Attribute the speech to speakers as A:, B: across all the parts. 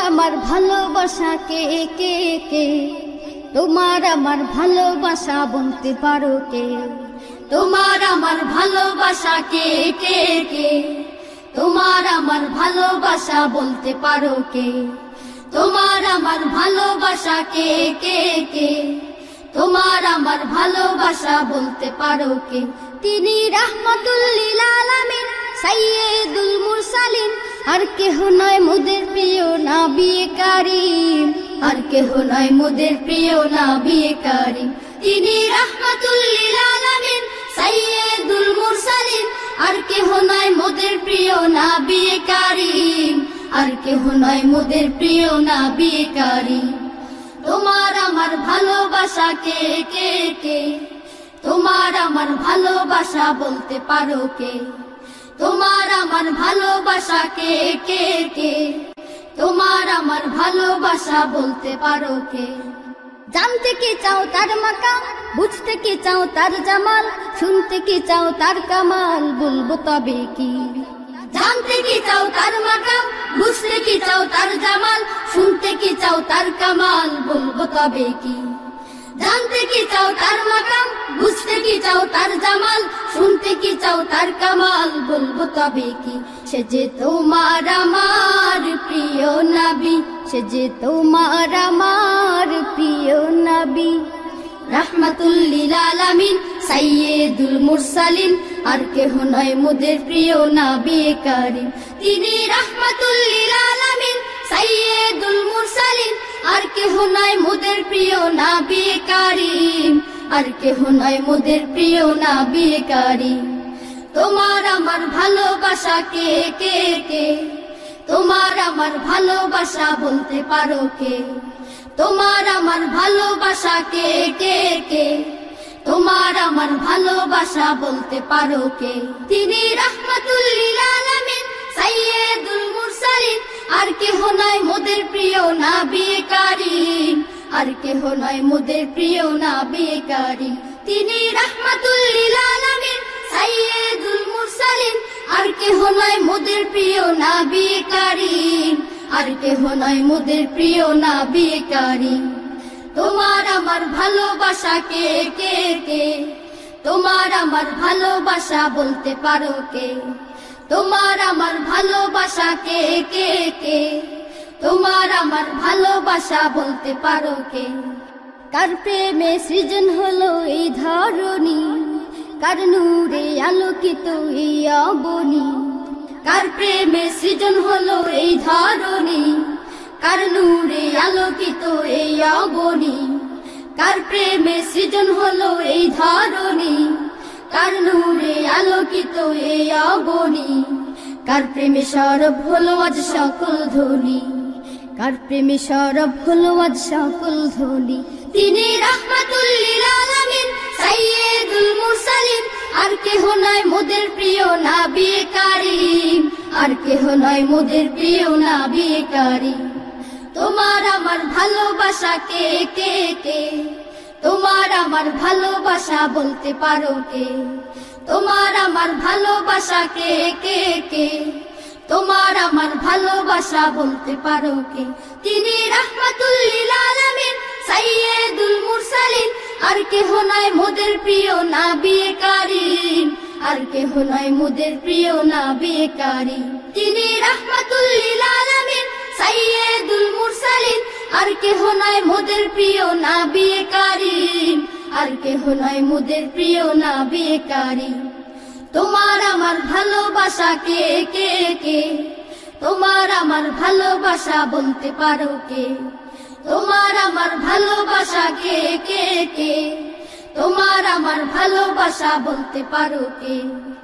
A: আমার ভালোবাসা কে কে কে, তোমার আমার ভালোবাসা বলতে পারো কে? তোমার আমার ভালোবাসা কে কে কে, তোমার আমার ভালোবাসা বলতে পারো কে? তোমার আমার ভালোবাসা কে কে কে, তোমার আমার ভালোবাসা বলতে পারো কে? তিনি রাহমাতুল লিল আলামিন সাইয়্যিদুল মুরসালিন, আর কেহ নয় মোদের প্রিয় নবী কারীম, আর কেহ নয় মোদের প্রিয় নবী কারীম। তিনি রাহমাতুল লিল আলামিন সাইয়্যিদুল মুরসালিন, আর কেহ নয় মোদের প্রিয় নবী কারীম, আর কেহ নয় মোদের প্রিয় নবী কারীম। তোমার আমার ভালোবাসা কে কে কে, তোমার আমার ভালোবাসা বলতে পারো কে? তোমার আমার ভালোবাসা কে কে কে, তোমার আমার ভালোবাসা বলতে পারো কে? জানতে কি চাও তার মাকাম, বুঝতে কি চাও তার জামাল, শুনতে কি চাও তার কামাল, বলবো তবে কি? জানতে কি চাও তার মাকাম, বুঝতে কি চাও তার জামাল, শুনতে কি চাও তার কামাল, বলবো তবে কি? জানতে কি চাও তার মাকাম, বুঝতে কি চাও তার জামাল, শুনতে কি চাও তার কামাল, বলবো তবে কি? সে যে তোমার আমার প্রিয় নবী, সে যে তোমার আমার প্রিয় নবী। রাহমাতুল লিল আলামিন সাইয়্যিদুল মুরসালিন, আর কেহ নয় মোদের প্রিয় নবী কারীম। তিনি রাহমাতুল লিল আলামিন সাইয়্যিদুল মুরসালিন, আর কেহ নয় মোদের প্রিয় নবী কারীম, আর কেহ নয় মোদের প্রিয় নবী কারীম। তোমার আমার ভালোবাসা কে কে কে, তোমার আমার ভালোবাসা বলতে পারো কে? তোমার আমার ভালোবাসা কে কে কে, তোমার আমার ভালোবাসা বলতে পারো কে? তিনি রাহমাতুল লিল আলামিন সাইয়্যিদুল মুরসালিন, আর কেহ নয় মোদের প্রিয় নবী কারীম, আর কেহ নয় মোদের প্রিয় নবী কারীম। তিনি রাহমাতুল লিল আলামিন সাইয়্যিদুল মুরসালিন, আর কেহ নয় মোদের প্রিয় নবী কারীম, আর কেহ নয় মোদের প্রিয় নবী কারীম। তোমার আমার ভালোবাসা কে কে কে, তোমার আমার ভালোবাসা বলতে পারো কে? তোমার আমার ভালোবাসা কে কে কে, তোমার আমার ভালোবাসা বলতে পারো কে? কার প্রেমে সৃজন হলো এই ধরণী, কার নূরে আলোকিত এই অবনী, কার প্রেমে সৃজন হলো এই ধরণী, কার নূরে আলোকিত এই অবনী, কার প্রেমে সৃজন হলো এই ধরণী, কার নূরে আলোকিত এই অবনী, কার প্রেমে সরব হলো আজ সকল ধ্বনি, কার প্রেমে সরব হলো আজ সকল ধ্বনি। তিনি রাহমাতুল লিল আলামিন সাইয়্যিদুল মুরসালিন, আর কেহ নয় মোদের প্রিয় নবী কারীম, আর কেহ নয় মোদের প্রিয় নবী কারীম। তোমার আমার ভালোবাসা কে কে কে, তোমার আমার ভালোবাসা বলতে পারো কে? তোমার আমার ভালোবাসা কে কে কে, তোমার আমার ভালোবাসা বলতে পারো কে? তিনি রাহমাতুল লিল আলামিন সাইয়্যিদুল মুরসালিন, আর কেহ নয় মোদের প্রিয় নবী কারীম, আর কেহ নয় মোদের প্রিয় নবী কারীম। তিনি রাহমাতুল লিল আলামিন সাইয়্যিদুল মুরসালিন, আর কেহ নয় মোদের প্রিয় নবী কারীম, আর কেহ নয় মোদের প্রিয় নবী কারীম। তোমার আমার ভালোবাসা কে কে কে, তোমার আমার ভালোবাসা বলতে পারো কে? তোমার আমার ভালোবাসা কে কে কে, তোমার আমার ভালোবাসা বলতে পারো কে?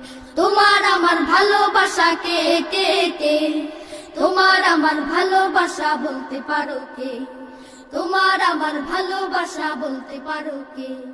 A: তোমার আমার ভালোবাসা কে কে কে, তোমার আমার ভালোবাসা বলতে পারো কে? তোমার আমার ভালোবাসা বলতে পারো কে?